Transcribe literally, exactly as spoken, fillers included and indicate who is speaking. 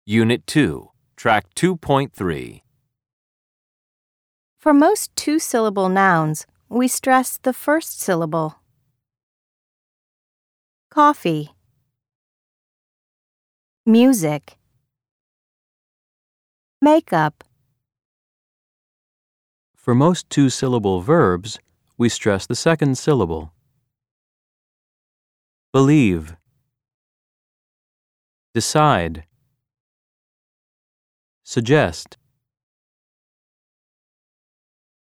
Speaker 1: Unit two, Track two point three.
Speaker 2: For most two-syllable nouns, we stress the first syllable. Coffee, music, makeup.
Speaker 3: For most two-syllable verbs, we stress the second syllable. Believe, decide, suggest.